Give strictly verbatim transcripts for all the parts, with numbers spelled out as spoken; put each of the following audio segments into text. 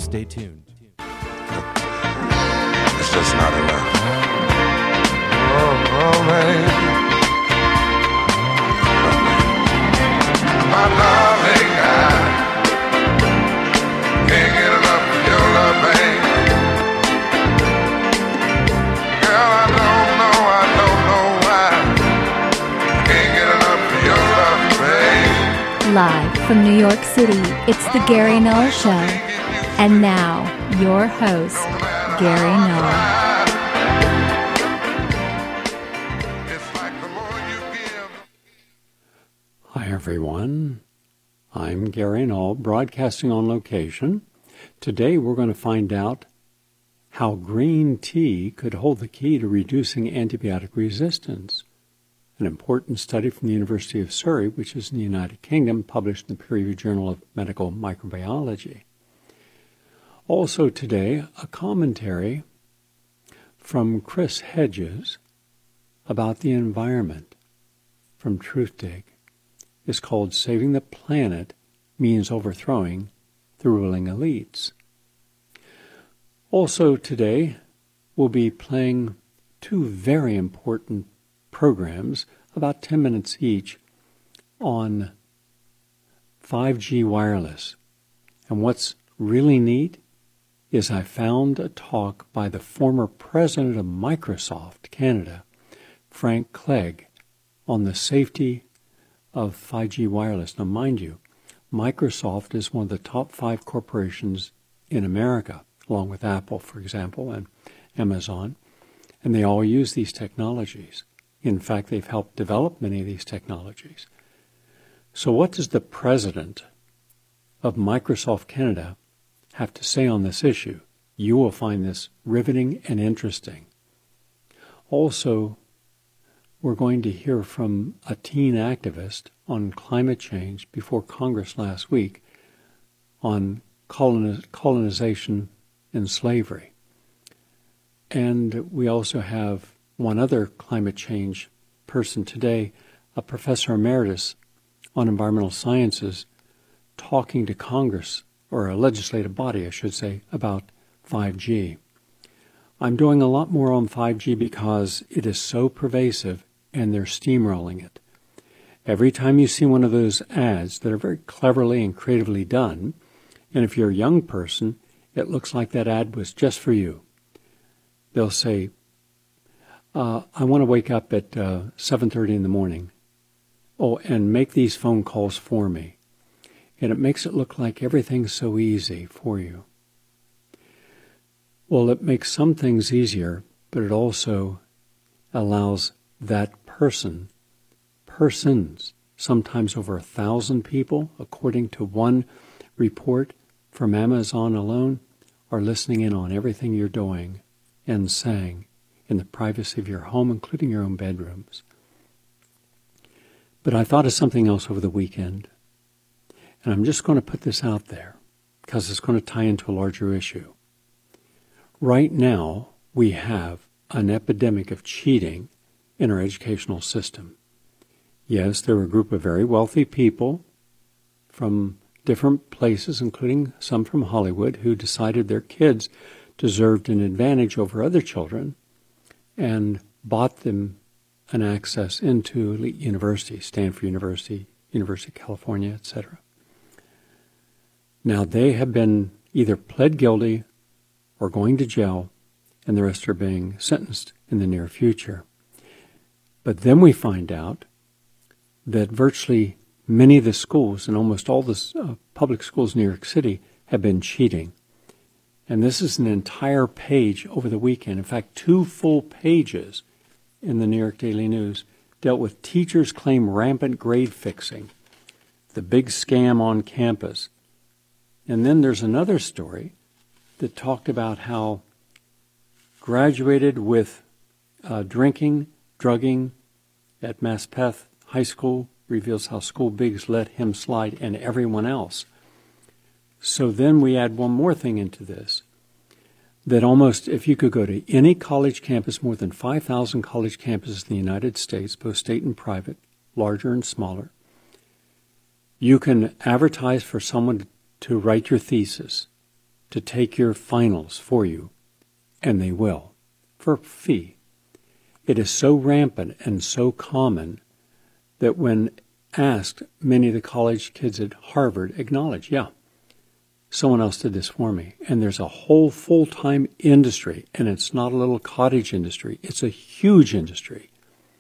Stay tuned. It's just not enough. Oh, oh man. My darling, I can't get enough of your love, babe. Girl, I don't know, I don't know why. Can't get enough of your love, babe. Live from New York City, it's the Gary Null Show. And now, your host, Gary Null. Hi, everyone. I'm Gary Null, broadcasting on location. Today, we're going to find out how green tea could hold the key to reducing antibiotic resistance. An important study from the University of Surrey, which is in the United Kingdom, published in the peer-reviewed Journal of Medical Microbiology. Also today, a commentary from Chris Hedges about the environment from Truthdig. It's called Saving the Planet Means Overthrowing the Ruling Elites. Also today, we'll be playing two very important programs, about ten minutes each, on five G wireless. And what's really neat is I found a talk by the former president of Microsoft Canada, Frank Clegg, on the safety of five G wireless. Now, mind you, Microsoft is one of the top five corporations in America, along with Apple, for example, and Amazon, and they all use these technologies. In fact, they've helped develop many of these technologies. So what does the president of Microsoft Canada have to say on this issue? You will find this riveting and interesting. Also, we're going to hear from a teen activist on climate change before Congress last week on coloniz- colonization and slavery. And we also have one other climate change person today, a professor emeritus on environmental sciences, talking to Congress, or a legislative body, I should say, about five G. I'm doing a lot more on five G because it is so pervasive and they're steamrolling it. Every time you see one of those ads that are very cleverly and creatively done, and if you're a young person, it looks like that ad was just for you. They'll say, uh, I want to wake up at uh, seven thirty in the morning. Oh, and make these phone calls for me. And it makes it look like everything's so easy for you. Well, it makes some things easier, but it also allows that person, persons, sometimes over a thousand people, according to one report from Amazon alone, are listening in on everything you're doing and saying in the privacy of your home, including your own bedrooms. But I thought of something else over the weekend. And I'm just going to put this out there because it's going to tie into a larger issue. Right now, we have an epidemic of cheating in our educational system. Yes, there were a group of very wealthy people from different places, including some from Hollywood, who decided their kids deserved an advantage over other children and bought them an access into elite universities, Stanford University, University of California, et cetera. Now, they have been either pled guilty or going to jail, and the rest are being sentenced in the near future. But then we find out that virtually many of the schools, and almost all the uh, public schools in New York City, have been cheating. And this is an entire page over the weekend. In fact, two full pages in the New York Daily News dealt with teachers claim rampant grade fixing, the big scam on campus. And then there's another story that talked about how graduated with uh, drinking, drugging at Maspeth High School reveals how school bigs let him slide and everyone else. So then we add one more thing into this, that almost if you could go to any college campus, more than five thousand college campuses in the United States, both state and private, larger and smaller, you can advertise for someone to write your thesis. to take your finals for you, and they will, for a fee. It is so rampant and so common that when asked, many of the college kids at Harvard acknowledge, yeah, someone else did this for me. And there's a whole full-time industry, and it's not a little cottage industry. It's a huge industry.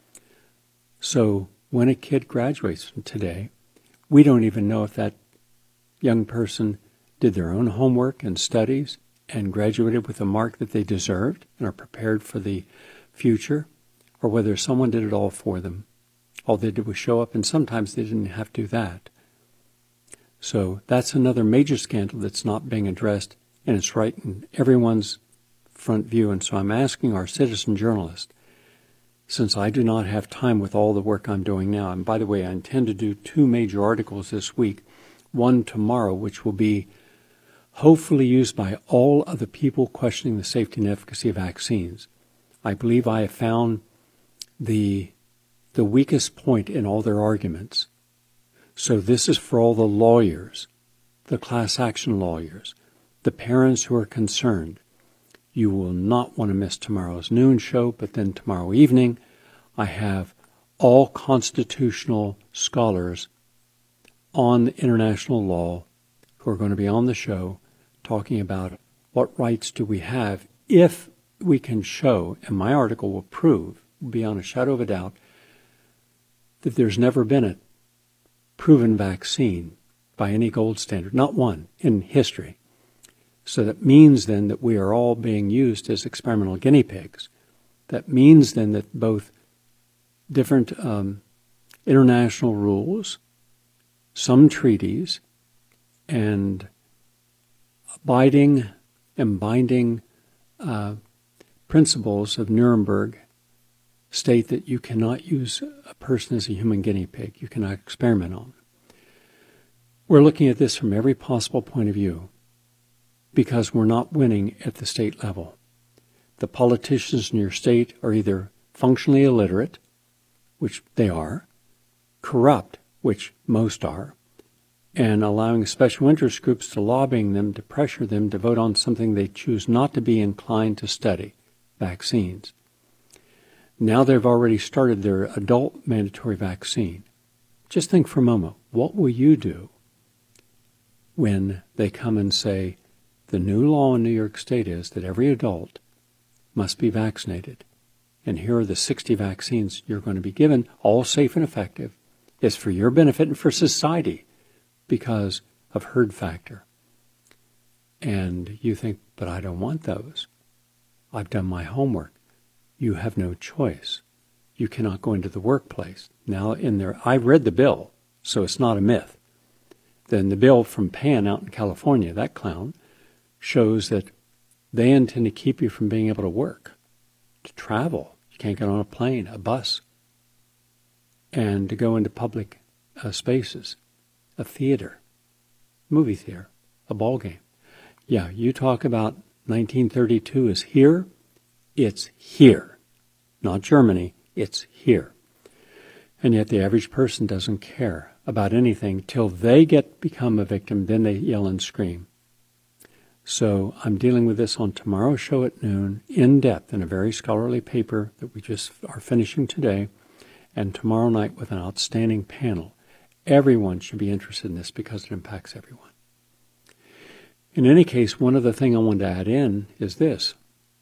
So when a kid graduates from today, we don't even know if that young person did their own homework and studies and graduated with a mark that they deserved and are prepared for the future, or whether someone did it all for them. All they did was show up, and sometimes they didn't have to do that. So that's another major scandal that's not being addressed, and it's right in everyone's front view. And so I'm asking our citizen journalists, since I do not have time with all the work I'm doing now, and by the way, I intend to do two major articles this week, one tomorrow, which will be hopefully used by all of the people questioning the safety and efficacy of vaccines. I believe I have found the the weakest point in all their arguments. So this is for all the lawyers, the class action lawyers, the parents who are concerned. You will not want to miss tomorrow's noon show, but then tomorrow evening I have all constitutional scholars on international law who are going to be on the show talking about what rights do we have if we can show, and my article will prove, beyond a shadow of a doubt, that there's never been a proven vaccine by any gold standard, not one, in history. So that means then that we are all being used as experimental guinea pigs. That means then that both different um, international rules, some treaties, and abiding and binding uh, principles of Nuremberg state that you cannot use a person as a human guinea pig. You cannot experiment on them. We're looking at this from every possible point of view because we're not winning at the state level. The politicians in your state are either functionally illiterate, which they are, corrupt, which most are, and allowing special interest groups to lobbying them to pressure them to vote on something they choose not to be inclined to study, vaccines. Now they've already started their adult mandatory vaccine. Just think for a moment, what will you do when they come and say, the new law in New York State is that every adult must be vaccinated, and here are the sixty vaccines you're going to be given, all safe and effective. It's for your benefit and for society because of herd factor. And you think, but I don't want those. I've done my homework. You have no choice. You cannot go into the workplace. Now, in there, I read the bill, so it's not a myth. Then the bill from Pan out in California, that clown, shows that they intend to keep you from being able to work, to travel. You can't get on a plane, a bus, and to go into public uh, spaces, a theater, movie theater, a ball game. Yeah, you talk about nineteen thirty-two is here. It's here, not Germany, it's here. And yet the average person doesn't care about anything till they get become a victim, then they yell and scream. So I'm dealing with this on tomorrow's show at noon, in depth, in a very scholarly paper that we just are finishing today, and tomorrow night with an outstanding panel. Everyone should be interested in this because it impacts everyone. In any case, one other thing I wanted to add in is this.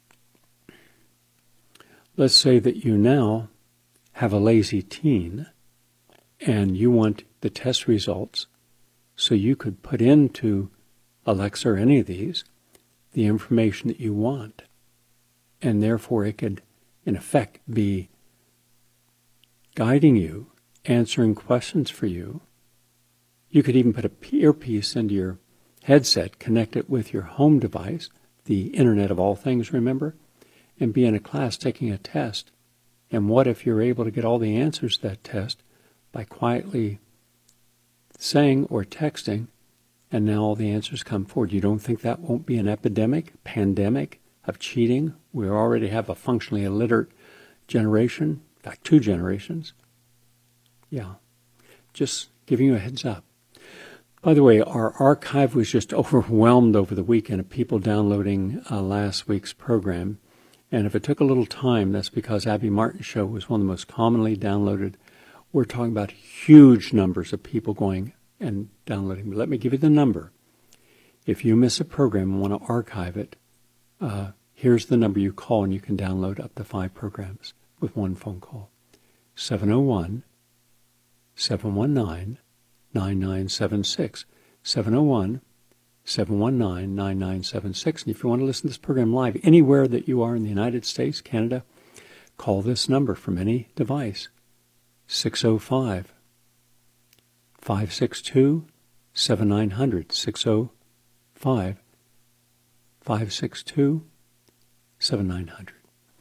Let's say that you now have a lazy teen and you want the test results so you could put into Alexa or any of these the information that you want. And therefore it could, in effect, be guiding you, answering questions for you. You could even put a earpiece into your headset, connect it with your home device, the Internet of all things, remember? And be in a class taking a test. And what if you're able to get all the answers to that test by quietly saying or texting, and now all the answers come forward? You don't think that won't be an epidemic, pandemic of cheating? We already have a functionally illiterate generation, in fact, two generations. Yeah, just giving you a heads up. By the way, our archive was just overwhelmed over the weekend of people downloading uh, last week's program. And if it took a little time, that's because Abby Martin's show was one of the most commonly downloaded. We're talking about huge numbers of people going and downloading. But let me give you the number. If you miss a program and want to archive it, uh, here's the number you call, and you can download up to five programs with one phone call. seven oh one, seven one nine, nine nine seven six. seven oh one, seven one nine, nine nine seven six. And if you want to listen to this program live anywhere that you are in the United States, Canada, call this number from any device, six oh five, five six two, seven nine hundred, six oh five, five six two, seven nine hundred.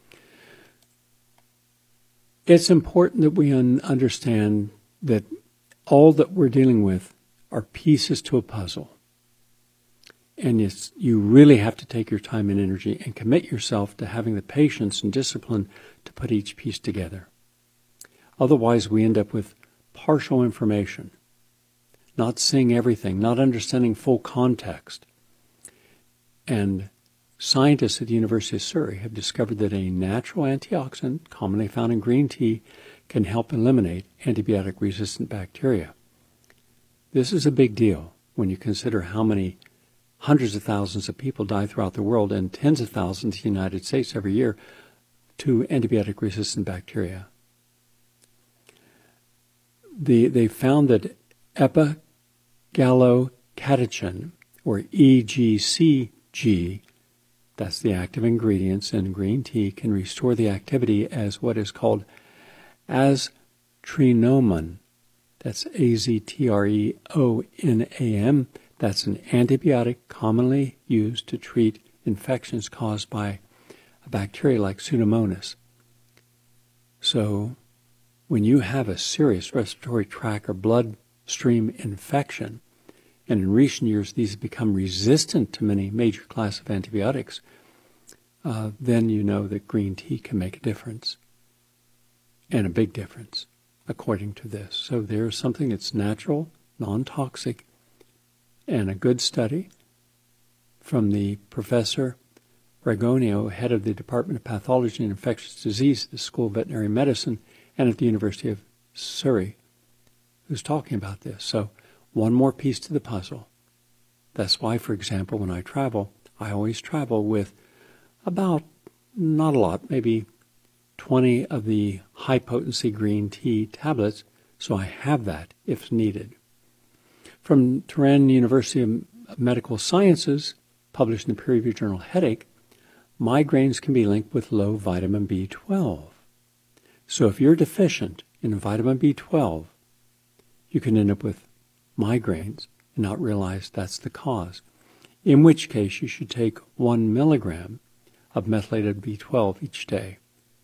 It's important that we un- understand that all that we're dealing with are pieces to a puzzle. And it's, you really have to take your time and energy and commit yourself to having the patience and discipline to put each piece together. Otherwise, we end up with partial information, not seeing everything, not understanding full context. And scientists at the University of Surrey have discovered that a natural antioxidant, commonly found in green tea, can help eliminate antibiotic-resistant bacteria. This is a big deal when you consider how many hundreds of thousands of people die throughout the world and tens of thousands in the United States every year to antibiotic-resistant bacteria. The, they found that epigallocatechin, or E G C G, that's the active ingredients in green tea, can restore the activity as what is called aztreonam. That's A Z T R E O N A M. That's an antibiotic commonly used to treat infections caused by a bacteria like Pseudomonas. So when you have a serious respiratory tract or bloodstream infection, and in recent years these have become resistant to many major classes of antibiotics, uh, then you know that green tea can make a difference, and a big difference, according to this. So there's something that's natural, non-toxic, and a good study from the Professor Ragonio, head of the Department of Pathology and Infectious Disease at the School of Veterinary Medicine and at the University of Surrey, who's talking about this. So one more piece to the puzzle. That's why, for example, when I travel, I always travel with about, not a lot, maybe twenty of the high-potency green tea tablets, so I have that if needed. From Tehran University of Medical Sciences, published in the peer-reviewed journal Headache, migraines can be linked with low vitamin B twelve. So if you're deficient in vitamin B twelve, you can end up with migraines and not realize that's the cause, in which case you should take one milligram of methylated B twelve each day.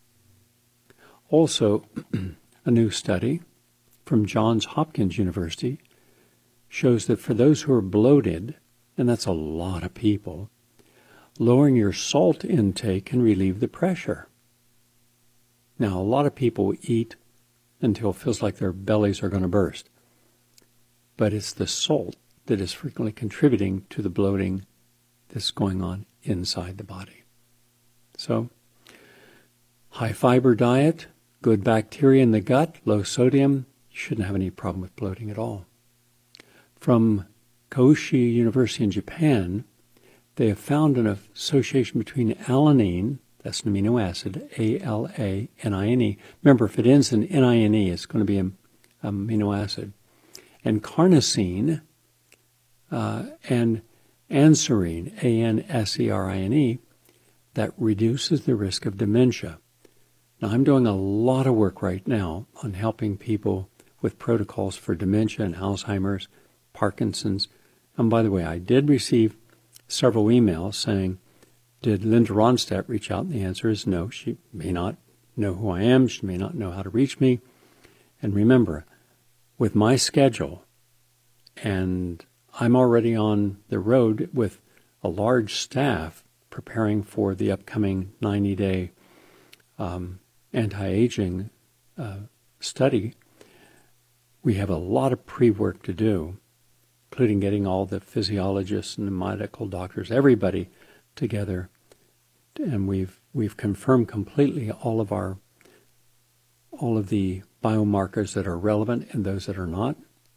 Also, a new study from Johns Hopkins University shows that for those who are bloated, and that's a lot of people, lowering your salt intake can relieve the pressure. Now, a lot of people eat until it feels like their bellies are going to burst, but it's the salt that is frequently contributing to the bloating that's going on inside the body. So, high-fiber diet, good bacteria in the gut, low sodium, you shouldn't have any problem with bloating at all. From Koshi University in Japan, they have found an association between alanine, that's an amino acid, A L A N I N E. Remember, if it ends in N I N E, it's going to be an amino acid. And carnosine uh, and anserine, A N S E R I N E, that reduces the risk of dementia. Now, I'm doing a lot of work right now on helping people with protocols for dementia and Alzheimer's, Parkinson's. And by the way, I did receive several emails saying, did Linda Ronstadt reach out? And the answer is no. She may not know who I am. She may not know how to reach me. And remember, with my schedule, and I'm already on the road with a large staff preparing for the upcoming ninety-day um, anti-aging uh, study, we have a lot of pre-work to do. including getting all the physiologists and the medical doctors, everybody together. And we've we've confirmed completely all of our all of the biomarkers that are relevant and those that are not.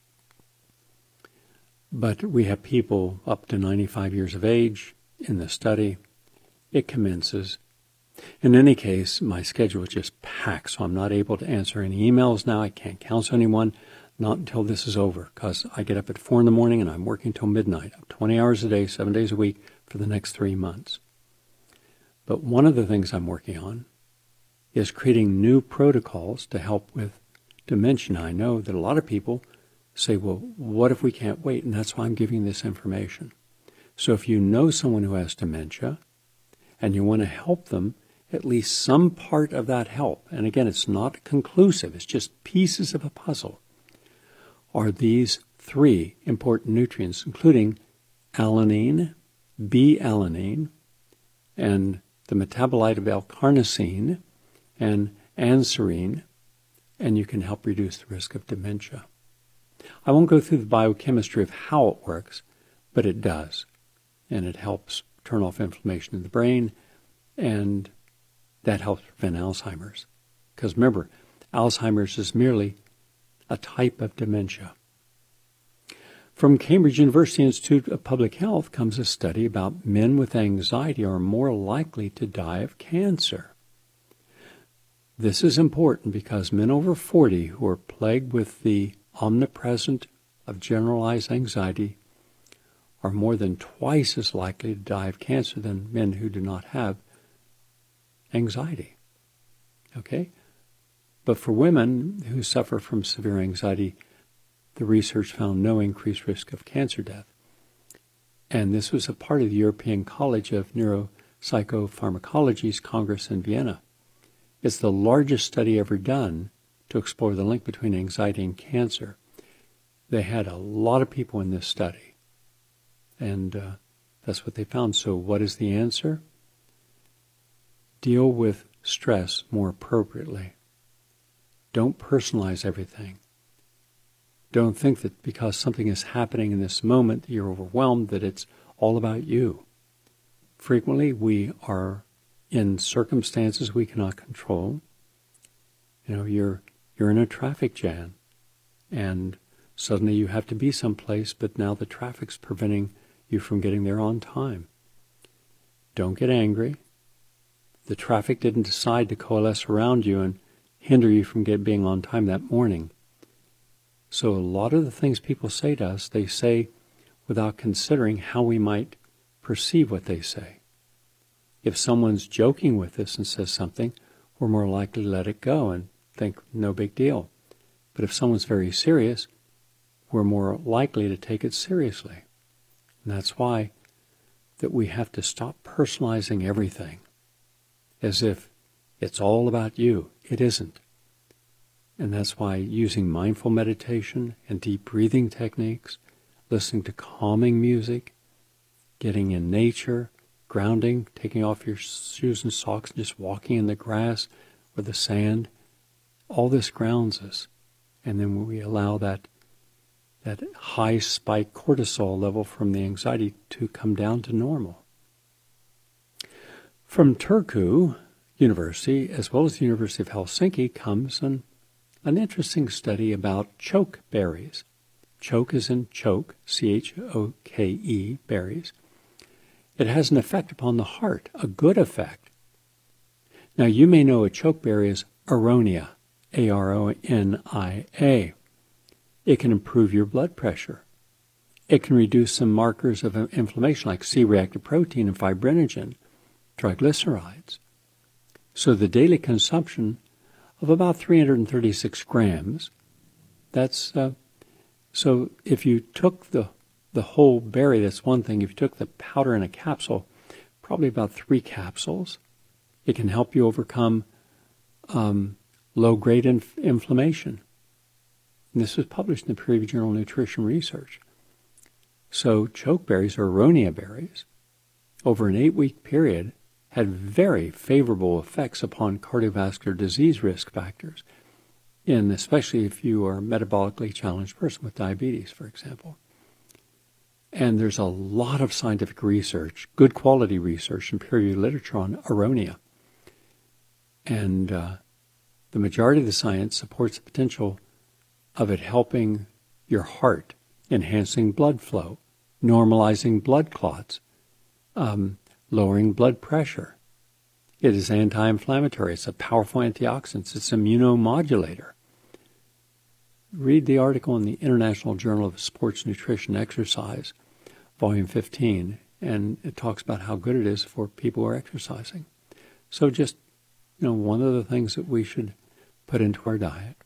But we have people up to ninety-five years of age in the study. It commences. In any case, my schedule is just packed, so I'm not able to answer any emails now. I can't counsel anyone, not until this is over, because I get up at four in the morning and I'm working till midnight, twenty hours a day, seven days a week for the next three months. But one of the things I'm working on is creating new protocols to help with dementia. I know that a lot of people say, well, what if we can't wait? And that's why I'm giving this information. So if you know someone who has dementia and you want to help them, at least some part of that help, and again, it's not conclusive, it's just pieces of a puzzle, are these three important nutrients, including alanine, B-alanine, and the metabolite of L-carnosine, and anserine, and you can help reduce the risk of dementia. I won't go through the biochemistry of how it works, but it does, and it helps turn off inflammation in the brain, and that helps prevent Alzheimer's. Because remember, Alzheimer's is merely a type of dementia. From Cambridge University Institute of Public Health comes a study about men with anxiety are more likely to die of cancer. This is important because men over forty who are plagued with the omnipresent of generalized anxiety are more than twice as likely to die of cancer than men who do not have anxiety. Okay? But for women who suffer from severe anxiety, the research found no increased risk of cancer death. And this was a part of the European College of Neuropsychopharmacology's Congress in Vienna. It's the largest study ever done to explore the link between anxiety and cancer. They had a lot of people in this study, and uh, that's what they found. So what is the answer? Deal with stress more appropriately. Don't personalize everything. Don't think that because something is happening in this moment that you're overwhelmed, that it's all about you. Frequently, we are in circumstances we cannot control. You know, you're you're in a traffic jam, and suddenly you have to be someplace, but now the traffic's preventing you from getting there on time. Don't get angry. The traffic didn't decide to coalesce around you and hinder you from get, being on time that morning. So a lot of the things people say to us, they say without considering how we might perceive what they say. If someone's joking with us and says something, we're more likely to let it go and think no big deal. But if someone's very serious, we're more likely to take it seriously. And that's why that we have to stop personalizing everything as if it's all about you. It isn't. And that's why using mindful meditation and deep breathing techniques, listening to calming music, getting in nature, grounding, taking off your shoes and socks and just walking in the grass or the sand, all this grounds us. And then we allow that that high spike cortisol level from the anxiety to come down to normal. From Turku University, as well as the University of Helsinki, comes an, an interesting study about choke berries. Choke is in choke, C H O K E, berries. It has an effect upon the heart, a good effect. Now, you may know a chokeberry is aronia, A R O N I A. It can improve your blood pressure. It can reduce some markers of inflammation like C-reactive protein and fibrinogen, triglycerides. So the daily consumption of about three hundred thirty-six grams, that's, uh, so if you took the, the whole berry, that's one thing. If you took the powder in a capsule, probably about three capsules, it can help you overcome um, low-grade inf- inflammation. And this was published in the peer-reviewed journal Nutrition Research. So chokeberries, or aronia berries, over an eight-week period, had very favorable effects upon cardiovascular disease risk factors, in especially if you are a metabolically challenged person with diabetes, for example. And there's a lot of scientific research, good quality research and peer-reviewed literature on aronia. And uh, the majority of the science supports the potential of it helping your heart, enhancing blood flow, normalizing blood clots, um, lowering blood pressure. It is anti-inflammatory. It's a powerful antioxidant. It's an immunomodulator. Read the article in the International Journal of Sports Nutrition Exercise, Volume fifteen, and it talks about how good it is for people who are exercising. So just, you know, one of the things that we should put into our diet.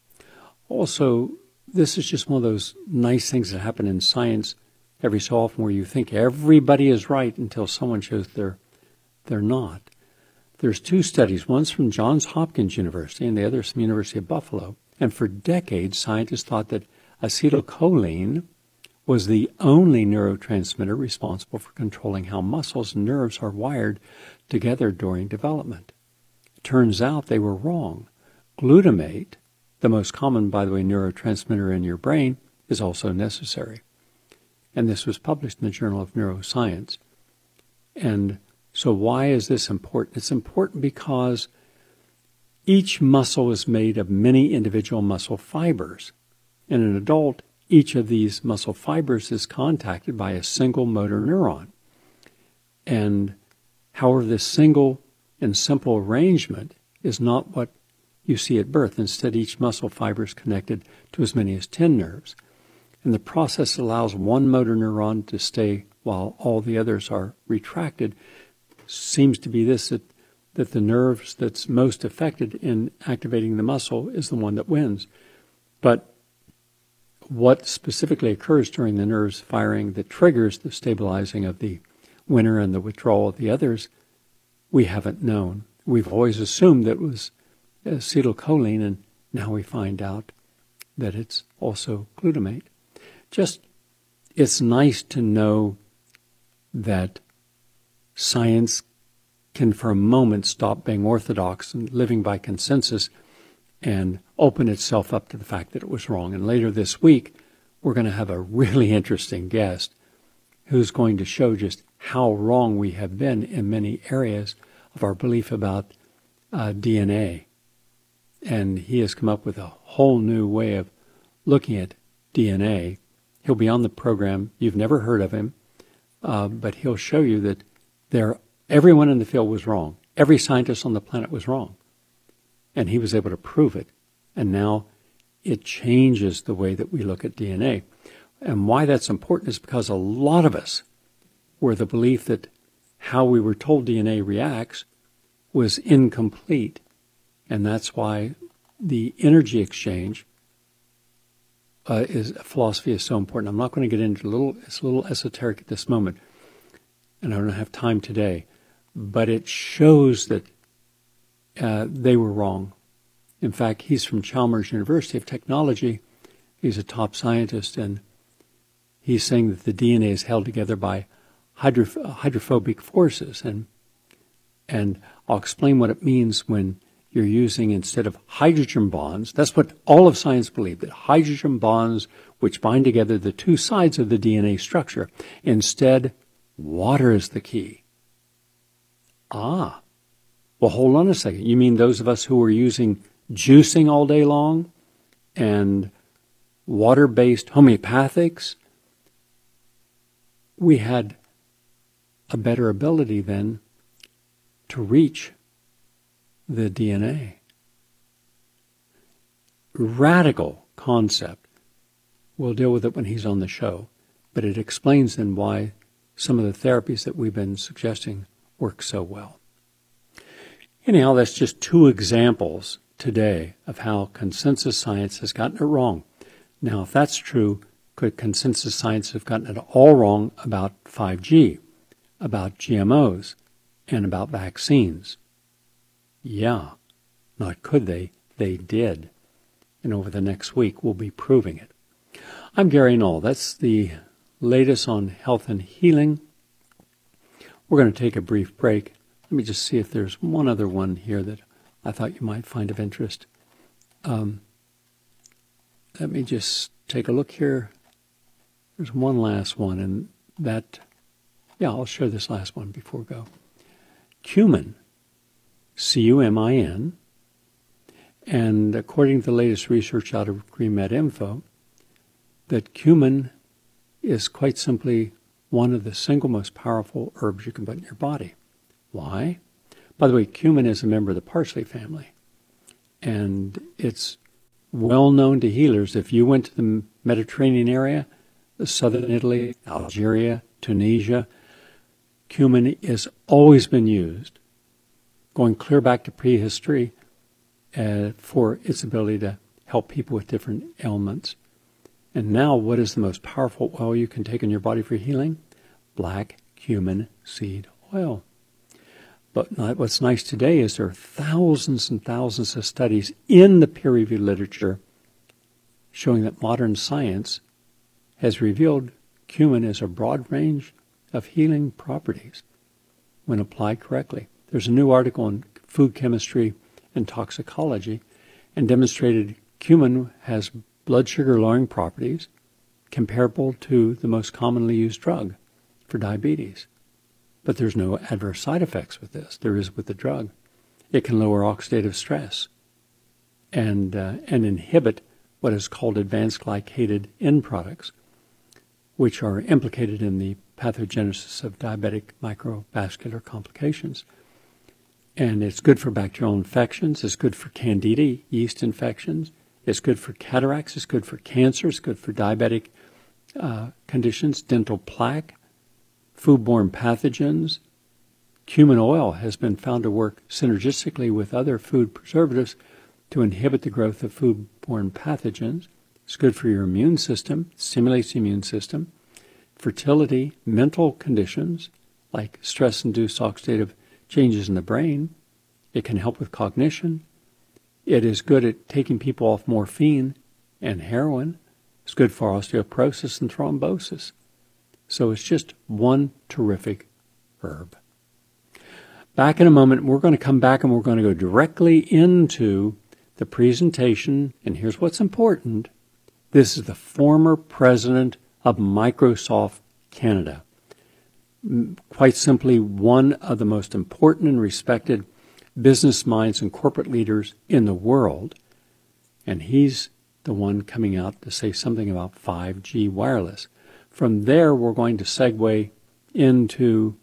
Also, this is just one of those nice things that happen in science every so often where you think everybody is right until someone shows they're, they're not. There's two studies. One's from Johns Hopkins University and the other's from the University of Buffalo. And for decades, scientists thought that acetylcholine was the only neurotransmitter responsible for controlling how muscles and nerves are wired together during development. It turns out they were wrong. Glutamate, the most common, by the way, neurotransmitter in your brain, is also necessary. And this was published in the Journal of Neuroscience. And so why is this important? It's important because each muscle is made of many individual muscle fibers. In an adult, each of these muscle fibers is contacted by a single motor neuron. And however, this single and simple arrangement is not what you see at birth. Instead, each muscle fiber is connected to as many as ten nerves. And the process allows one motor neuron to stay while all the others are retracted. Seems to be this, that, that the nerves that's most affected in activating the muscle is the one that wins. But what specifically occurs during the nerves firing that triggers the stabilizing of the winner and the withdrawal of the others, we haven't known. We've always assumed that it was acetylcholine, and now we find out that it's also glutamate. Just, it's nice to know that science can for a moment stop being orthodox and living by consensus and open itself up to the fact that it was wrong. And later this week, we're going to have a really interesting guest who's going to show just how wrong we have been in many areas of our belief about uh, D N A. And he has come up with a whole new way of looking at D N A. He'll be on the program. You've never heard of him, uh, but he'll show you that there, everyone in the field was wrong. Every scientist on the planet was wrong. And he was able to prove it. And now it changes the way that we look at D N A. And why that's important is because a lot of us were the belief that how we were told D N A reacts was incomplete. And that's why the energy exchange uh, is philosophy is so important. I'm not going to get into a little, it's a little esoteric at this moment, and I don't have time today, but it shows that uh, they were wrong. In fact, he's from Chalmers University of Technology. He's a top scientist, and he's saying that the D N A is held together by hydro- hydrophobic forces. And and I'll explain what it means when you're using, instead of hydrogen bonds, that's what all of science believed, that hydrogen bonds which bind together the two sides of the D N A structure. Instead, water is the key. Ah, well, hold on a second. You mean those of us who were using juicing all day long and water-based homeopathics? We had a better ability then to reach the D N A. Radical concept. We'll deal with it when he's on the show, but it explains then why some of the therapies that we've been suggesting work so well. Anyhow, that's just two examples today of how consensus science has gotten it wrong. Now, if that's true, could consensus science have gotten it all wrong about five G, about G M Os, and about vaccines? Yeah, not could they, they did. And over the next week, we'll be proving it. I'm Gary Null. That's the latest on health and healing. We're going to take a brief break. Let me just see if there's one other one here that I thought you might find of interest. Um, let me just take a look here. there's one last one, and that, yeah, I'll share this last one before we go. Cumin, C U M I N, and according to the latest research out of GreenMed Info, that cumin is quite simply one of the single most powerful herbs you can put in your body. Why? By the way, cumin is a member of the parsley family, and it's well known to healers. If you went to the Mediterranean area, the southern Italy, Algeria, Tunisia, cumin has always been used, going clear back to prehistory, uh, for its ability to help people with different ailments. And now, what is the most powerful oil you can take in your body for healing? Black cumin seed oil. But what's nice today is there are thousands and thousands of studies in the peer-reviewed literature showing that modern science has revealed cumin as a broad range of healing properties when applied correctly. There's a new article in Food Chemistry and Toxicology and demonstrated cumin has blood sugar lowering properties comparable to the most commonly used drug for diabetes. But there's no adverse side effects with this. There is with the drug. It can lower oxidative stress and uh, and inhibit what is called advanced glycated end products, which are implicated in the pathogenesis of diabetic microvascular complications. And it's good for bacterial infections. It's good for candida yeast infections. It's good for cataracts. It's good for cancer. It's good for diabetic uh, conditions, dental plaque, foodborne pathogens. Cumin oil has been found to work synergistically with other food preservatives to inhibit the growth of foodborne pathogens. It's good for your immune system, stimulates the immune system. Fertility, mental conditions like stress-induced oxidative changes in the brain. It can help with cognition. It is good at taking people off morphine and heroin. It's good for osteoporosis and thrombosis. So it's just one terrific herb. Back in a moment, we're going to come back and we're going to go directly into the presentation. And here's what's important. This is the former president of Microsoft Canada. Quite simply, one of the most important and respected business minds and corporate leaders in the world. And he's the one coming out to say something about five G wireless. From there, we're going to segue into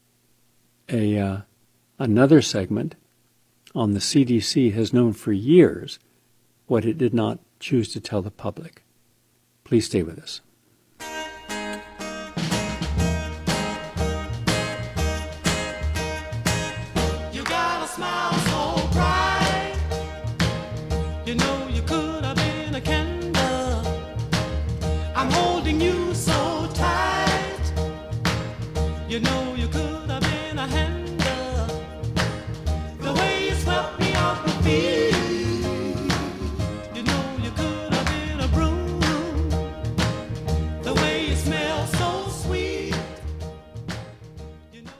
a uh, another segment on the C D C has known for years what it did not choose to tell the public. Please stay with us. You got a smile so bright. You know you could have been a candle. I'm holding you so tight. You know you could have been a handle. The way you swept me off my feet. You know you could have been a broom. The way you smell so sweet. You know.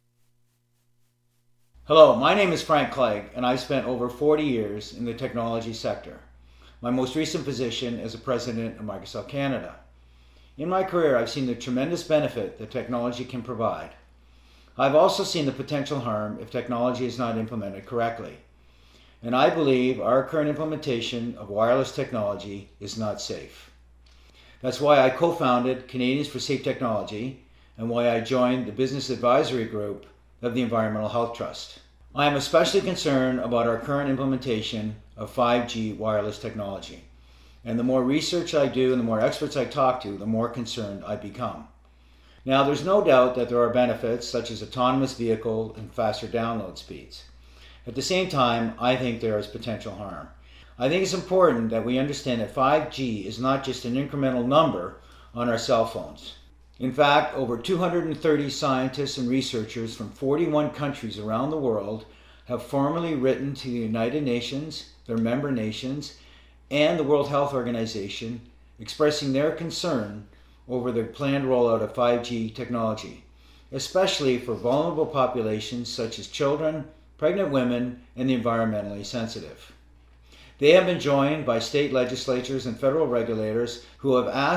Hello, my name is Frank Clegg, and I've spent over forty years in the technology sector. My most recent position as a president of Microsoft Canada. In my career, I've seen the tremendous benefit that technology can provide. I've also seen the potential harm if technology is not implemented correctly. And I believe our current implementation of wireless technology is not safe. That's why I co-founded Canadians for Safe Technology and why I joined the business advisory group of the Environmental Health Trust. I am especially concerned about our current implementation of five G wireless technology. And the more research I do and the more experts I talk to, the more concerned I become. Now, there's no doubt that there are benefits such as autonomous vehicle and faster download speeds. At the same time, I think there is potential harm. I think it's important that we understand that five G is not just an incremental number on our cell phones. In fact, over two hundred thirty scientists and researchers from forty-one countries around the world have formally written to the United Nations, their member nations, and the World Health Organization, expressing their concern over the planned rollout of five G technology, especially for vulnerable populations such as children, pregnant women, and the environmentally sensitive. They have been joined by state legislatures and federal regulators who have asked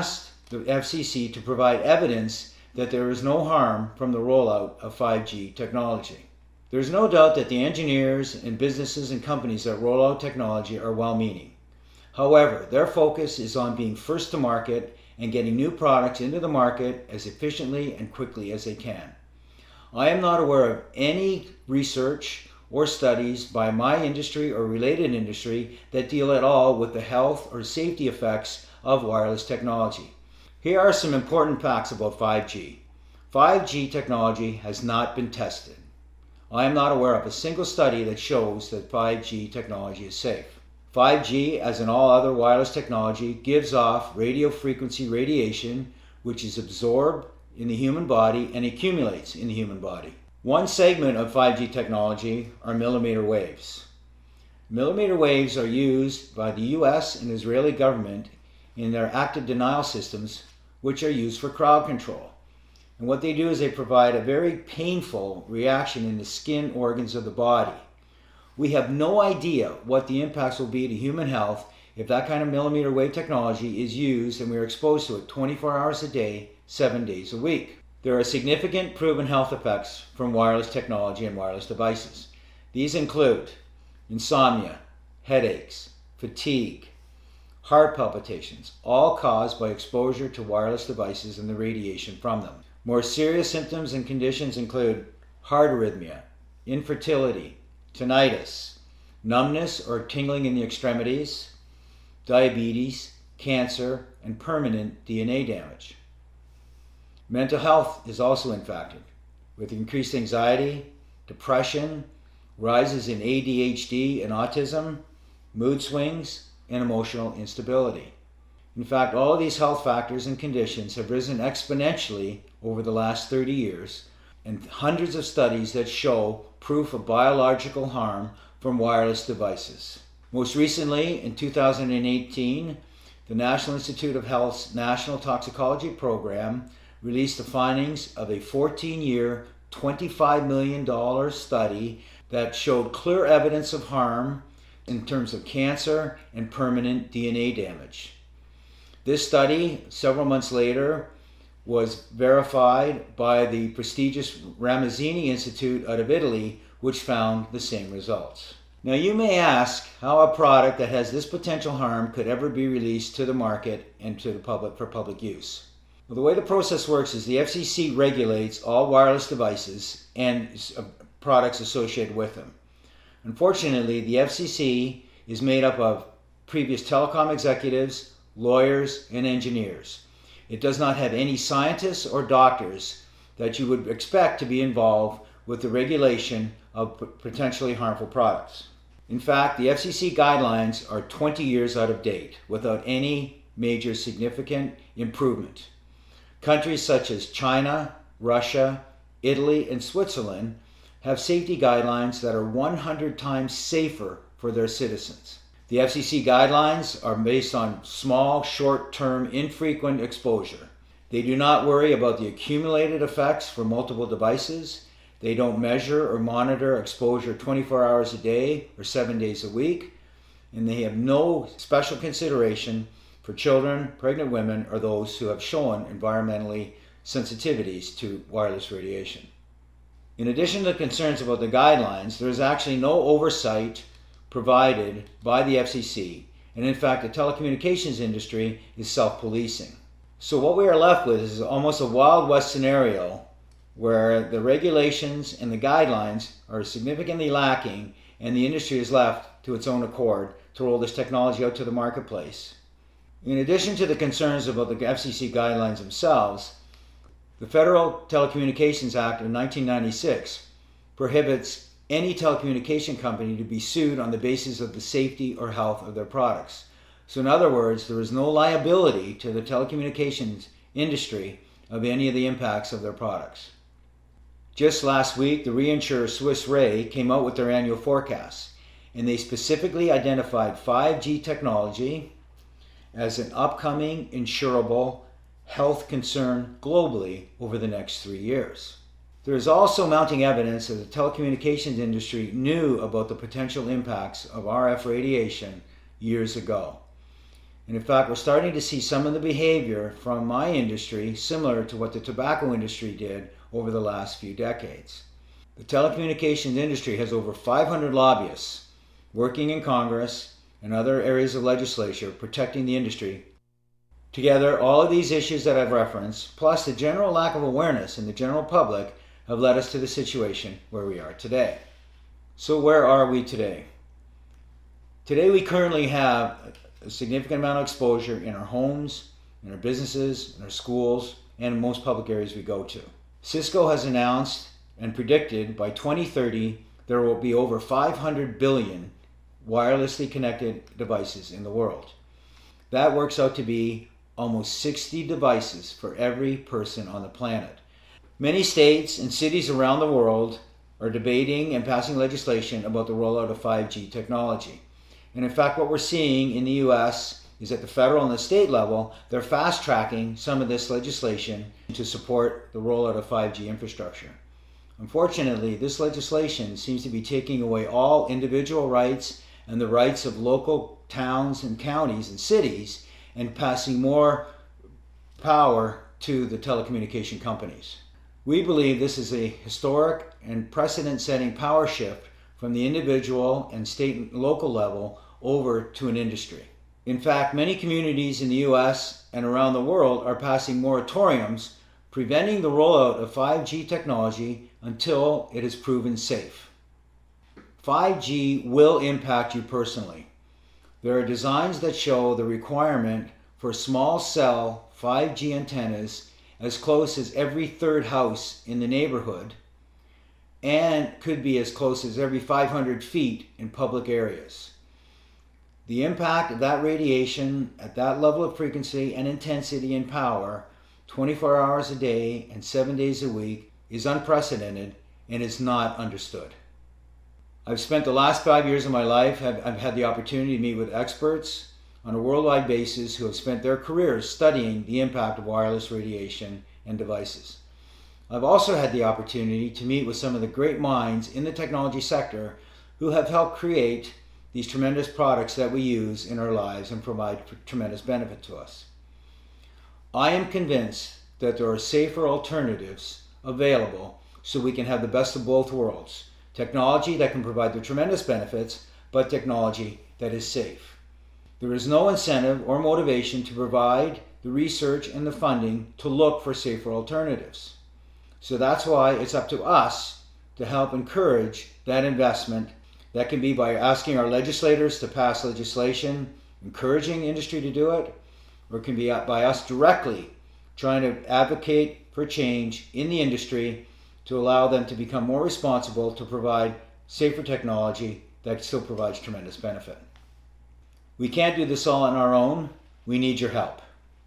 the F C C to provide evidence that there is no harm from the rollout of five G technology. There is no doubt that the engineers and businesses and companies that roll out technology are well-meaning. However, their focus is on being first to market and getting new products into the market as efficiently and quickly as they can. I am not aware of any research or studies by my industry or related industry that deal at all with the health or safety effects of wireless technology. Here are some important facts about five G. five G technology has not been tested. I am not aware of a single study that shows that five G technology is safe. five G, as in all other wireless technology, gives off radio frequency radiation, which is absorbed in the human body and accumulates in the human body. One segment of five G technology are millimeter waves. Millimeter waves are used by the U S and Israeli government in their active denial systems, which are used for crowd control. And what they do is they provide a very painful reaction in the skin organs of the body. We have no idea what the impacts will be to human health if that kind of millimeter wave technology is used and we are exposed to it twenty-four hours a day, seven days a week. There are significant proven health effects from wireless technology and wireless devices. These include insomnia, headaches, fatigue, heart palpitations, all caused by exposure to wireless devices and the radiation from them. More serious symptoms and conditions include heart arrhythmia, infertility, tinnitus, numbness or tingling in the extremities, diabetes, cancer, and permanent D N A damage. Mental health is also impacted, with increased anxiety, depression, rises in A D H D and autism, mood swings, and emotional instability. In fact, all of these health factors and conditions have risen exponentially over the last thirty years, and hundreds of studies that show proof of biological harm from wireless devices. Most recently, in two thousand eighteen, the National Institute of Health's National Toxicology Program released the findings of a fourteen-year, twenty-five million dollars study that showed clear evidence of harm in terms of cancer and permanent D N A damage. This study, several months later, was verified by the prestigious Ramazzini Institute out of Italy, which found the same results. Now you may ask how a product that has this potential harm could ever be released to the market and to the public for public use. Well, the way the process works is the F C C regulates all wireless devices and products associated with them. Unfortunately, the F C C is made up of previous telecom executives, lawyers, and engineers. It does not have any scientists or doctors that you would expect to be involved with the regulation of potentially harmful products. In fact, the F C C guidelines are twenty years out of date without any major significant improvement. Countries such as China, Russia, Italy, and Switzerland have safety guidelines that are one hundred times safer for their citizens. The F C C guidelines are based on small, short-term, infrequent exposure. They do not worry about the accumulated effects for multiple devices. They don't measure or monitor exposure twenty-four hours a day or seven days a week. And they have no special consideration for children, pregnant women, or those who have shown environmentally sensitivities to wireless radiation. In addition to the concerns about the guidelines, there is actually no oversight provided by the F C C, and in fact the telecommunications industry is self-policing. So what we are left with is almost a Wild West scenario where the regulations and the guidelines are significantly lacking and the industry is left to its own accord to roll this technology out to the marketplace. In addition to the concerns about the F C C guidelines themselves, the Federal Telecommunications Act of nineteen ninety-six prohibits any telecommunication company to be sued on the basis of the safety or health of their products. So in other words, there is no liability to the telecommunications industry of any of the impacts of their products. Just last week, the reinsurer Swiss Re came out with their annual forecasts, and they specifically identified five G technology as an upcoming insurable health concern globally over the next three years. There is also mounting evidence that the telecommunications industry knew about the potential impacts of R F radiation years ago. And in fact, we're starting to see some of the behavior from my industry similar to what the tobacco industry did over the last few decades. The telecommunications industry has over five hundred lobbyists working in Congress and other areas of legislature protecting the industry. Together, all of these issues that I've referenced, plus the general lack of awareness in the general public, have led us to the situation where we are today. So where are we today? Today we currently have a significant amount of exposure in our homes, in our businesses, in our schools, and in most public areas we go to. Cisco has announced and predicted by twenty thirty there will be over five hundred billion wirelessly connected devices in the world. That works out to be almost sixty devices for every person on the planet. Many states and cities around the world are debating and passing legislation about the rollout of five G technology. And in fact, what we're seeing in the U S is at the federal and the state level, they're fast-tracking some of this legislation to support the rollout of five G infrastructure. Unfortunately, this legislation seems to be taking away all individual rights and the rights of local towns and counties and cities and passing more power to the telecommunication companies. We believe this is a historic and precedent-setting power shift from the individual and state and local level over to an industry. In fact, many communities in the U S and around the world are passing moratoriums preventing the rollout of five G technology until it is proven safe. five G will impact you personally. There are designs that show the requirement for small cell five G antennas as close as every third house in the neighborhood and could be as close as every five hundred feet in public areas. The impact of that radiation at that level of frequency and intensity and power, twenty-four hours a day and seven days a week, is unprecedented and is not understood. I've spent the last five years of my life, have, I've had the opportunity to meet with experts on a worldwide basis who have spent their careers studying the impact of wireless radiation and devices. I've also had the opportunity to meet with some of the great minds in the technology sector who have helped create these tremendous products that we use in our lives and provide tremendous benefit to us. I am convinced that there are safer alternatives available so we can have the best of both worlds. Technology that can provide the tremendous benefits, but technology that is safe. There is no incentive or motivation to provide the research and the funding to look for safer alternatives. So that's why it's up to us to help encourage that investment. That can be by asking our legislators to pass legislation, encouraging industry to do it, or it can be by us directly trying to advocate for change in the industry to allow them to become more responsible to provide safer technology that still provides tremendous benefit. We can't do this all on our own. We need your help.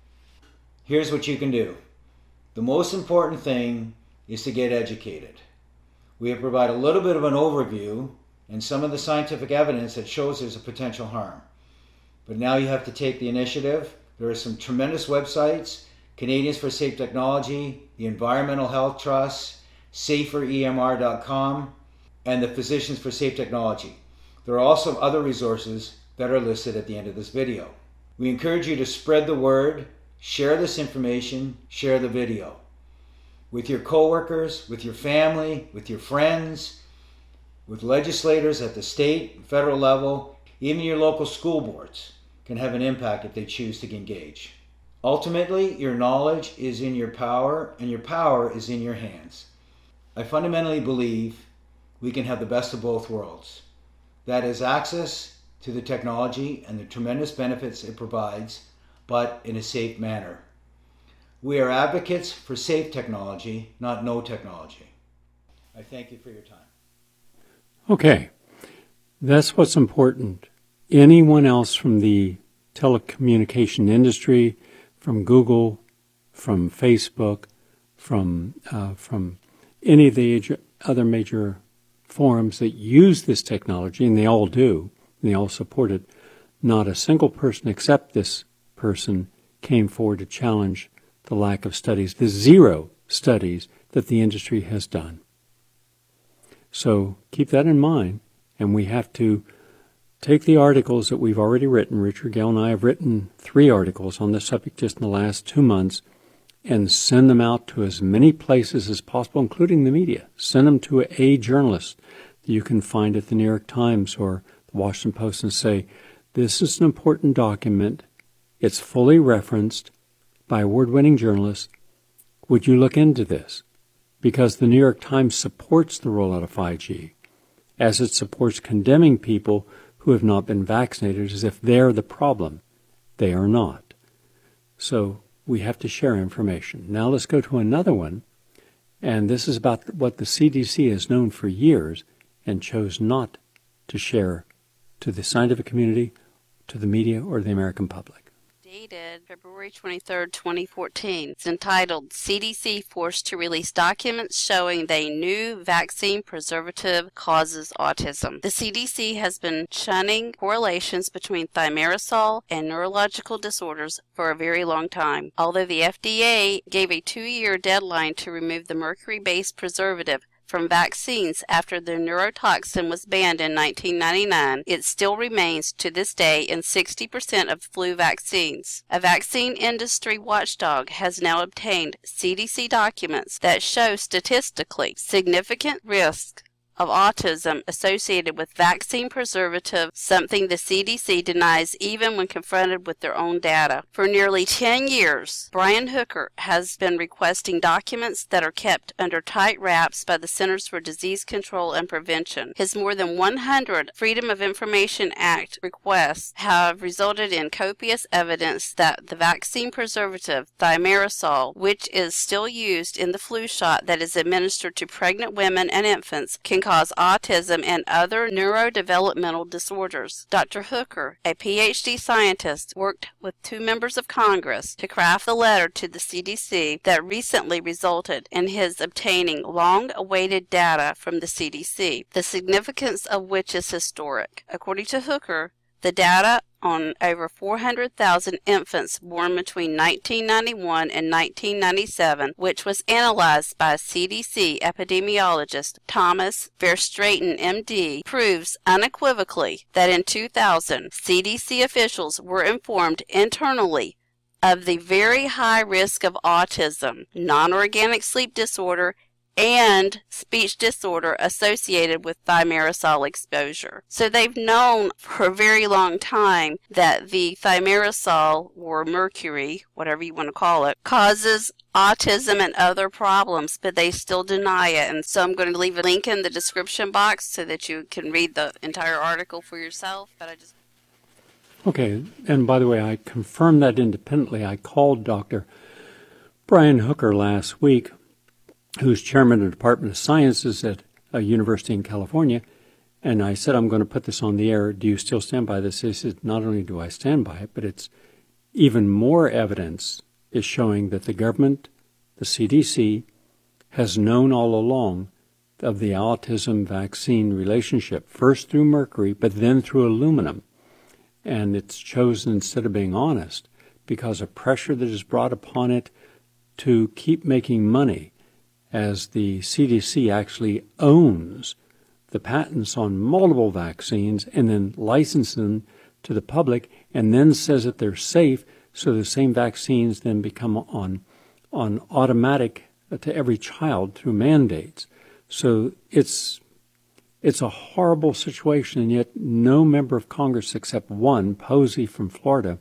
Here's what you can do. The most important thing is to get educated. We have provided a little bit of an overview and some of the scientific evidence that shows there's a potential harm. But now you have to take the initiative. There are some tremendous websites, Canadians for Safe Technology, the Environmental Health Trust, safer E M R dot com, and the Physicians for Safe Technology. There are also other resources that are listed at the end of this video. We encourage you to spread the word, share this information, share the video with your coworkers, with your family, with your friends, with legislators at the state and federal level. Even your local school boards can have an impact if they choose to engage. Ultimately, your knowledge is in your power, and your power is in your hands. I fundamentally believe we can have the best of both worlds. That is access to the technology and the tremendous benefits it provides, but in a safe manner. We are advocates for safe technology, not no technology. I thank you for your time. Okay, that's what's important. Anyone else from the telecommunication industry, from Google, from Facebook, from uh, from any of the other major forums that use this technology, and they all do, and they all support it, not a single person except this person came forward to challenge the lack of studies, the zero studies that the industry has done. So keep that in mind, and we have to take the articles that we've already written. Richard Gale and I have written three articles on this subject just in the last two months, and send them out to as many places as possible, including the media. Send them to a journalist that you can find at the New York Times or the Washington Post and say, this is an important document. It's fully referenced by award-winning journalists. Would you look into this? Because the New York Times supports the rollout of five G, as it supports condemning people who have not been vaccinated as if they're the problem. They are not. So we have to share information. Now let's go to another one, and this is about what the C D C has known for years and chose not to share to the scientific community, to the media, or the American public. Dated February twenty-third, twenty fourteen. It's entitled, C D C Forced to Release Documents Showing They Knew Vaccine Preservative Causes Autism. The C D C has been shunning correlations between thimerosal and neurological disorders for a very long time. Although the F D A gave a two-year deadline to remove the mercury-based preservative from vaccines after the neurotoxin was banned in nineteen ninety-nine, it still remains to this day in sixty percent of flu vaccines. A vaccine industry watchdog has now obtained C D C documents that show statistically significant risk of autism associated with vaccine preservative, something the C D C denies even when confronted with their own data. For nearly ten years, Brian Hooker has been requesting documents that are kept under tight wraps by the Centers for Disease Control and Prevention. His more than one hundred Freedom of Information Act requests have resulted in copious evidence that the vaccine preservative, thimerosal, which is still used in the flu shot that is administered to pregnant women and infants, can cause autism and other neurodevelopmental disorders. Doctor Hooker, a P H D scientist, worked with two members of Congress to craft a letter to the C D C that recently resulted in his obtaining long-awaited data from the C D C, the significance of which is historic. According to Hooker, the data on over four hundred thousand infants born between nineteen ninety-one and nineteen ninety-seven, which was analyzed by C D C epidemiologist Thomas Verstraeten, M D, proves unequivocally that in two thousand, C D C officials were informed internally of the very high risk of autism, non-organic sleep disorder, and speech disorder associated with thimerosal exposure. So they've known for a very long time that the thimerosal, or mercury, whatever you want to call it, causes autism and other problems, but they still deny it. And so I'm going to leave a link in the description box so that you can read the entire article for yourself. But I just Okay, and by the way, I confirmed that independently. I called Doctor Brian Hooker last week, who's chairman of the Department of Sciences at a university in California, and I said, I'm going to put this on the air. Do you still stand by this? He said, not only do I stand by it, but it's even more evidence is showing that the government, the C D C, has known all along of the autism vaccine relationship, first through mercury, but then through aluminum. And it's chosen, instead of being honest, because of pressure that is brought upon it to keep making money, as the C D C actually owns the patents on multiple vaccines and then licenses them to the public and then says that they're safe, so the same vaccines then become on on automatic to every child through mandates. So it's it's a horrible situation, and yet no member of Congress except one, Posey from Florida,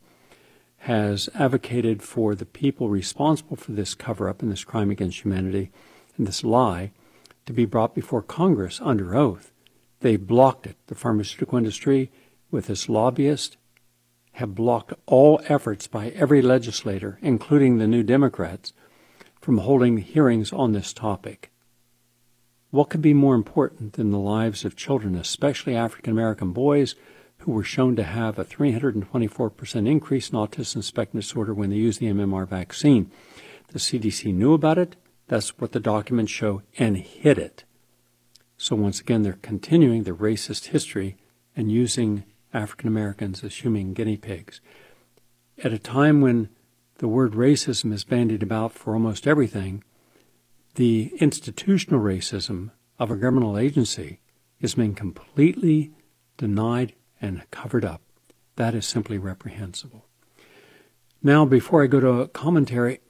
has advocated for the people responsible for this cover-up and this crime against humanity and this lie to be brought before Congress under oath. They blocked it. The pharmaceutical industry, with its lobbyists, have blocked all efforts by every legislator, including the New Democrats, from holding hearings on this topic. What could be more important than the lives of children, especially African-American boys, who were shown to have a three hundred twenty-four percent increase in autism spectrum disorder when they used the M M R vaccine? The C D C knew about it. That's what the documents show, and hid it. So once again, they're continuing their racist history and using African Americans as human guinea pigs. At a time when the word racism is bandied about for almost everything, the institutional racism of a governmental agency is being completely denied and covered up. That is simply reprehensible. Now, before I go to a commentary,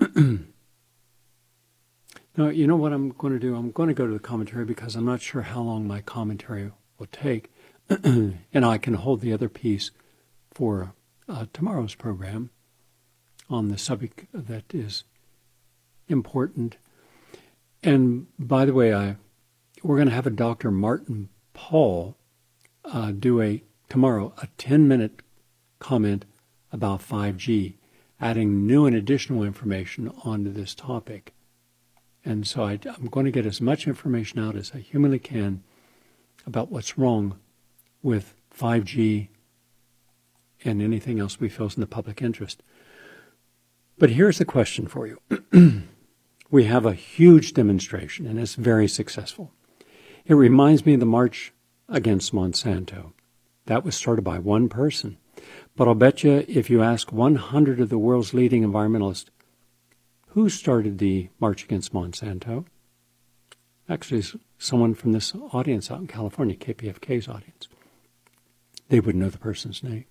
now, you know what I'm going to do? I'm going to go to the commentary because I'm not sure how long my commentary will take, and I can hold the other piece for uh, tomorrow's program on the subject that is important. And by the way, I we're going to have a Doctor Martin Paul uh, do a tomorrow a ten-minute comment about five G, adding new and additional information onto this topic. And so I, I'm going to get as much information out as I humanly can about what's wrong with five G and anything else we feel is in the public interest. But here's the question for you. We have a huge demonstration, and it's very successful. It reminds me of the March Against Monsanto. That was started by one person. But I'll bet you if you ask one hundred of the world's leading environmentalists, who started the March Against Monsanto? Actually, someone from this audience out in California, K P F K's audience. They would know the person's name.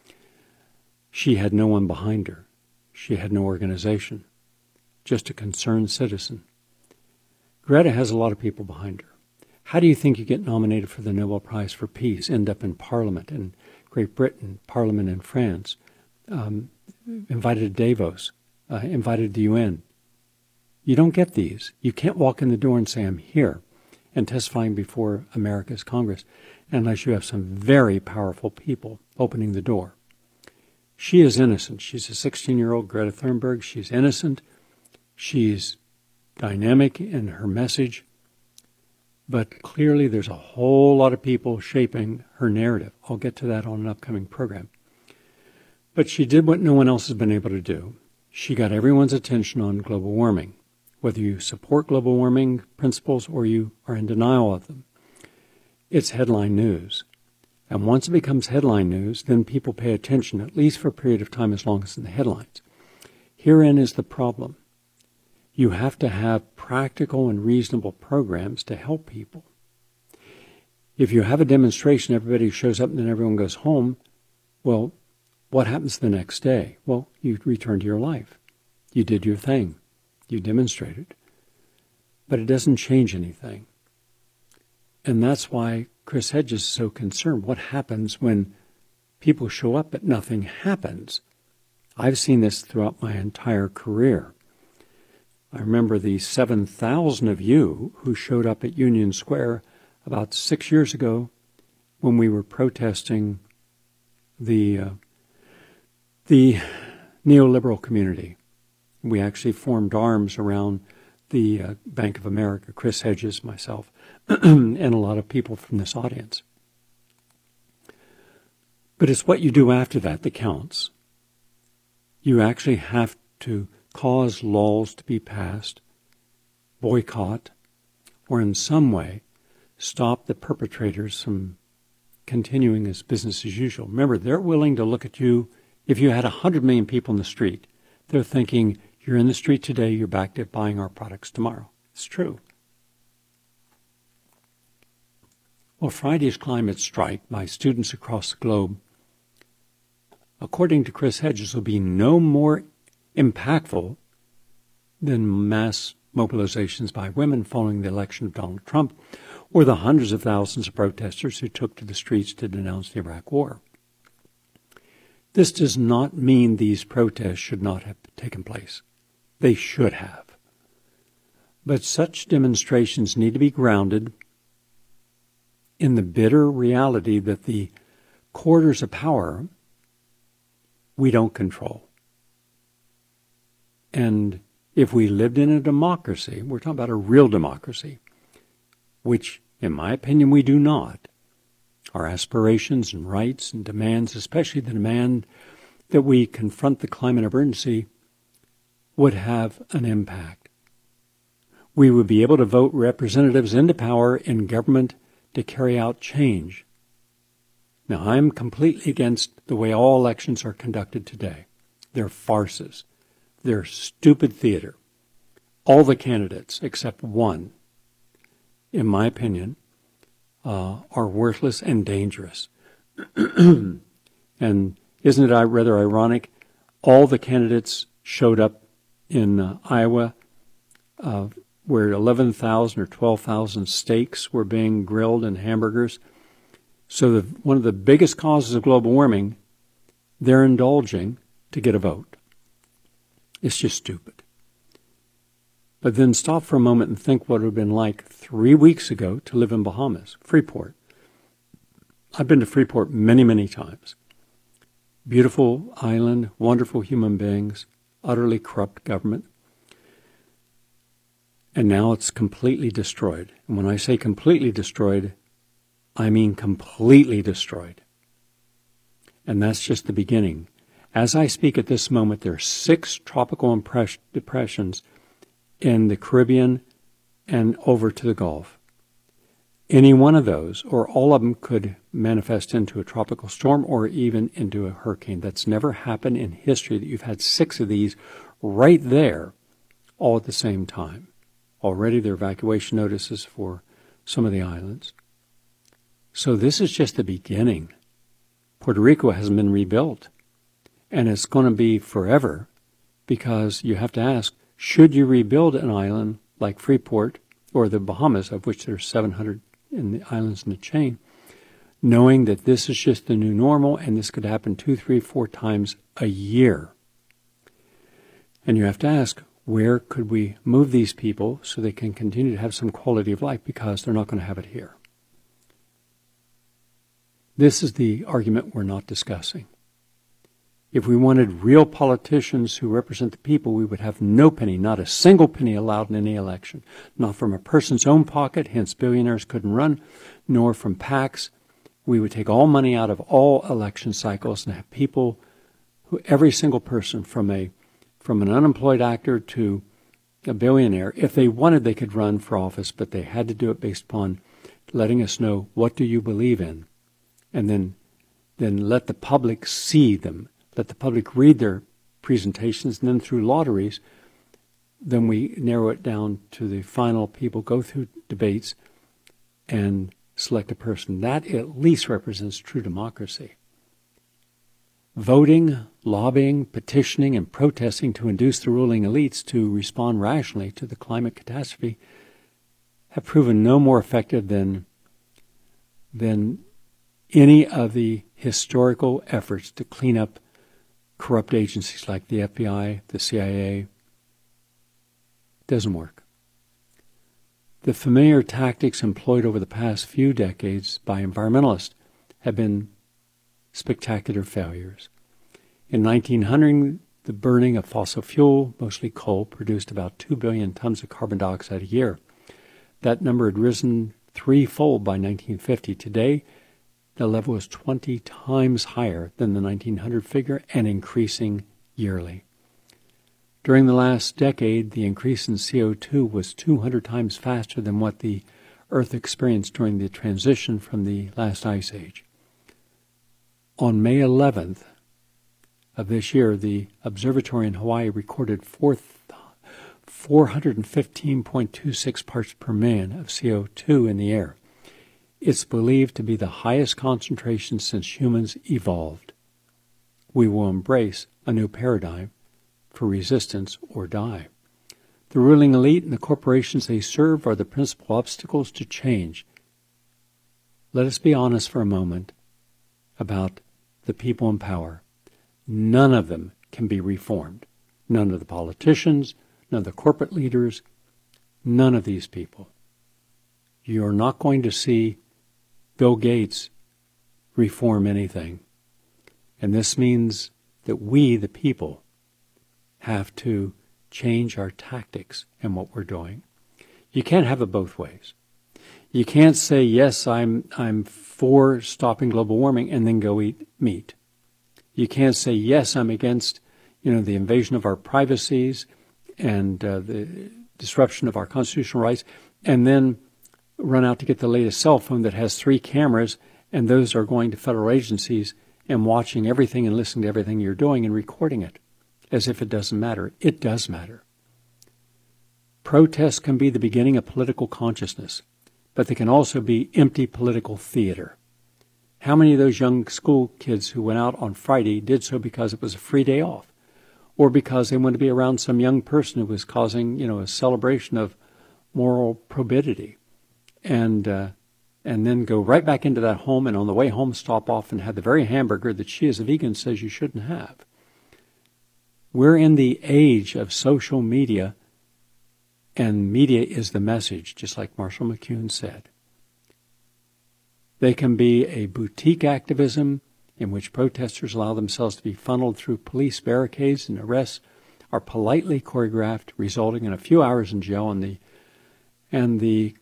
She had no one behind her. She had no organization, just a concerned citizen. Greta has a lot of people behind her. How do you think you get nominated for the Nobel Prize for Peace, end up in Parliament in Great Britain, Parliament in France, um, invited to Davos, uh, invited to the U N? You don't get these. You can't walk in the door and say, I'm here, and testifying before America's Congress, unless you have some very powerful people opening the door. She is innocent. She's a sixteen-year-old Greta Thunberg. She's innocent. She's dynamic in her message. But clearly there's a whole lot of people shaping her narrative. I'll get to that on an upcoming program. But she did what no one else has been able to do. She got everyone's attention on global warming, whether you support global warming principles or you are in denial of them. It's headline news. And once it becomes headline news, then people pay attention, at least for a period of time as long as it's in the headlines. Herein is the problem. You have to have practical and reasonable programs to help people. If you have a demonstration, everybody shows up and then everyone goes home, well, what happens the next day? Well, you return to your life. You did your thing. You demonstrated. But it doesn't change anything. And that's why Chris Hedges is so concerned. What happens when people show up but nothing happens? I've seen this throughout my entire career. I remember the seven thousand of you who showed up at Union Square about six years ago when we were protesting the uh, the neoliberal community. We actually formed arms around the uh, Bank of America, Chris Hedges, myself, and a lot of people from this audience. But it's what you do after that that counts. You actually have to cause laws to be passed, boycott, or in some way stop the perpetrators from continuing as business as usual. Remember, they're willing to look at you. If you had one hundred million people in the street, they're thinking, you're in the street today, you're back to buying our products tomorrow. It's true. Well, Friday's climate strike by students across the globe, according to Chris Hedges, will be no more impactful than mass mobilizations by women following the election of Donald Trump, or the hundreds of thousands of protesters who took to the streets to denounce the Iraq War. This does not mean these protests should not have taken place. They should have. But such demonstrations need to be grounded in the bitter reality that the corridors of power we don't control. And if we lived in a democracy, we're talking about a real democracy, which, in my opinion, we do not. Our aspirations and rights and demands, especially the demand that we confront the climate emergency, would have an impact. We would be able to vote representatives into power in government to carry out change. Now, I'm completely against the way all elections are conducted today. They're farces. They're stupid theater. All the candidates, except one, in my opinion, uh, are worthless and dangerous. And isn't it rather ironic? All the candidates showed up in uh, Iowa uh, where eleven thousand or twelve thousand steaks were being grilled and hamburgers. So the, one of the biggest causes of global warming, they're indulging to get a vote. It's just stupid. But then stop for a moment and think what it would have been like three weeks ago to live in Bahamas, Freeport. I've been to Freeport many, many times. Beautiful island, wonderful human beings, utterly corrupt government. And now it's completely destroyed. And when I say completely destroyed, I mean completely destroyed. And that's just the beginning. As I speak at this moment, there are six tropical depressions in the Caribbean and over to the Gulf. Any one of those, or all of them, could manifest into a tropical storm or even into a hurricane. That's never happened in history, that you've had six of these right there all at the same time. Already there are evacuation notices for some of the islands. So this is just the beginning. Puerto Rico hasn't been rebuilt, and it's going to be forever, because you have to ask, should you rebuild an island like Freeport or the Bahamas, of which there are seven hundred in the islands in the chain, knowing that this is just the new normal and this could happen two, three, four times a year? And you have to ask, where could we move these people so they can continue to have some quality of life, because they're not going to have it here? This is the argument we're not discussing. If we wanted real politicians who represent the people, we would have no penny, not a single penny allowed in any election, not from a person's own pocket, hence billionaires couldn't run, nor from PACs. We would take all money out of all election cycles and have people who, every single person, from a from an unemployed actor to a billionaire, if they wanted, they could run for office, but they had to do it based upon letting us know, what do you believe in? And then, then let the public see them. Let the public read their presentations, and then through lotteries, then we narrow it down to the final people, go through debates, and select a person. That at least represents true democracy. Voting, lobbying, petitioning, and protesting to induce the ruling elites to respond rationally to the climate catastrophe have proven no more effective than, than any of the historical efforts to clean up corrupt agencies like the F B I, the C I A. Doesn't work. The familiar tactics employed over the past few decades by environmentalists have been spectacular failures. In nineteen hundred, the burning of fossil fuel, mostly coal, produced about two billion tons of carbon dioxide a year. That number had risen threefold by nineteen fifty. Today, the level is twenty times higher than the nineteen hundred figure and increasing yearly. During the last decade, the increase in C O two was two hundred times faster than what the Earth experienced during the transition from the last ice age. On May eleventh of this year, the observatory in Hawaii recorded four hundred fifteen point two six parts per million of C O two in the air. It's believed to be the highest concentration since humans evolved. We will embrace a new paradigm for resistance or die. The ruling elite and the corporations they serve are the principal obstacles to change. Let us be honest for a moment about the people in power. None of them can be reformed. None of the politicians, none of the corporate leaders, none of these people. You're not going to see Bill Gates reform anything. And this means that we, the people, have to change our tactics and what we're doing. You can't have it both ways. You can't say, yes, I'm I'm for stopping global warming, and then go eat meat. You can't say, yes, I'm against, you know, the invasion of our privacies and uh, the disruption of our constitutional rights, and then run out to get the latest cell phone that has three cameras, and those are going to federal agencies and watching everything and listening to everything you're doing and recording it as if it doesn't matter. It does matter. Protests can be the beginning of political consciousness, but they can also be empty political theater. How many of those young school kids who went out on Friday did so because it was a free day off, or because they wanted to be around some young person who was causing, you know, a celebration of moral probity, and uh, and then go right back into that home, and on the way home stop off and have the very hamburger that she as a vegan says you shouldn't have. We're in the age of social media, and media is the message, just like Marshall McLuhan said. They can be a boutique activism in which protesters allow themselves to be funneled through police barricades, and arrests are politely choreographed, resulting in a few hours in jail, and the and the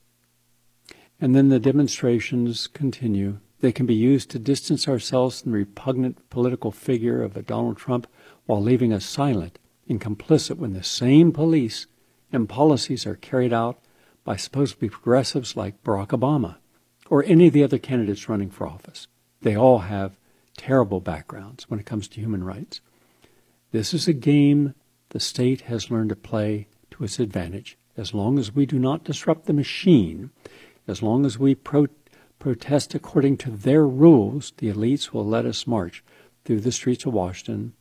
and then the demonstrations continue. They can be used to distance ourselves from the repugnant political figure of a Donald Trump while leaving us silent and complicit when the same police and policies are carried out by supposedly progressives like Barack Obama or any of the other candidates running for office. They all have terrible backgrounds when it comes to human rights. This is a game the state has learned to play to its advantage. As long as we do not disrupt the machine, as long as we pro- protest according to their rules, the elites will let us march through the streets of Washington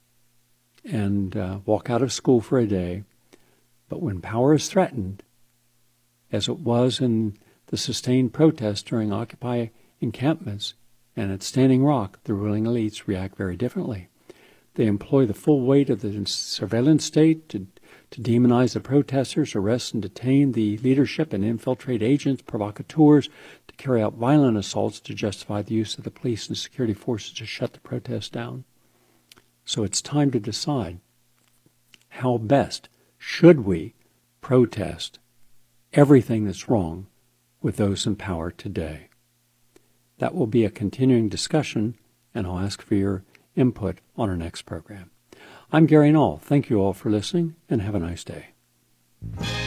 and uh, walk out of school for a day. But when power is threatened, as it was in the sustained protests during Occupy encampments and at Standing Rock, the ruling elites react very differently. They employ the full weight of the surveillance state to, to demonize the protesters, arrest and detain the leadership, and infiltrate agents, provocateurs, to carry out violent assaults to justify the use of the police and security forces to shut the protests down. So it's time to decide how best should we protest everything that's wrong with those in power today. That will be a continuing discussion, and I'll ask for your input on our next program. I'm Gary Null. Thank you all for listening, and have a nice day.